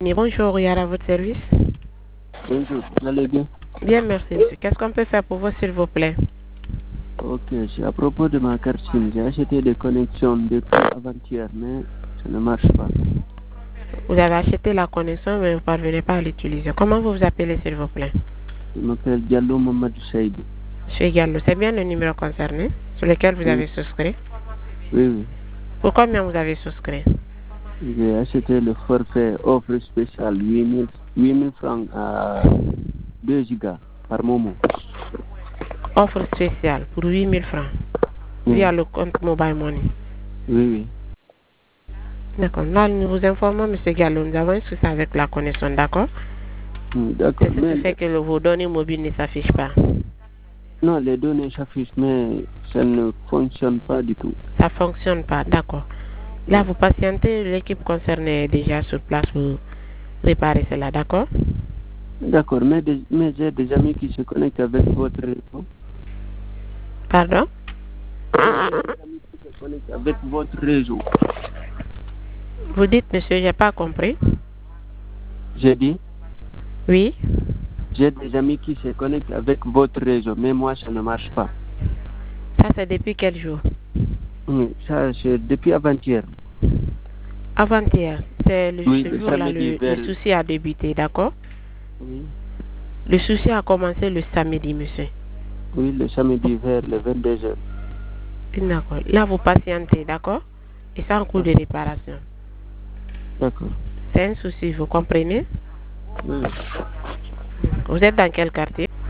Bonjour, il y a à votre service. Bonjour, vous allez bien? Bien, merci, monsieur. Qu'est-ce qu'on peut faire pour vous, s'il vous plaît? Ok, c'est à propos de ma carte SIM. J'ai acheté des connexions depuis avant-hier, mais ça ne marche pas. Vous avez acheté la connexion, mais vous ne parvenez pas à l'utiliser. Comment vous vous appelez, s'il vous plaît? Je m'appelle Diallo Mamadou Saïdou. Monsieur Gallo, c'est bien le numéro concerné sur lequel vous Oui. avez souscrit? Oui. Pour combien vous avez souscrit? J'ai acheté le forfait offre spéciale 8000 francs à 2 gigas par moment. Offre spéciale pour 8000 francs via le compte Mobile Money. Oui. D'accord. Là, nous vous informons, monsieur Gallo, nous avons un souci avec la connexion, d'accord? D'accord. C'est ce qui fait que vos données mobiles ne s'affichent pas. Non, les données s'affichent, mais ça ne fonctionne pas du tout. Ça ne fonctionne pas, d'accord. Là, vous patientez, l'équipe concernée est déjà sur place pour réparer cela, d'accord? D'accord, mais j'ai des amis qui se connectent avec votre réseau. Pardon? Des amis qui se connectent avec votre réseau. Vous dites, monsieur, j'ai pas compris. J'ai dit? Oui. J'ai des amis qui se connectent avec votre réseau, mais moi, ça ne marche pas. Ça, c'est depuis quel jour? Ça, c'est depuis avant-hier. Avant-hier. C'est le jour-là, le souci a débuté, d'accord? Oui. Le souci a commencé le samedi, monsieur. Oui, le samedi vers les 22h. D'accord. Là, vous patientez, d'accord? Et c'est en cours de réparation. D'accord. C'est un souci, vous comprenez? Oui. Vous êtes dans quel quartier?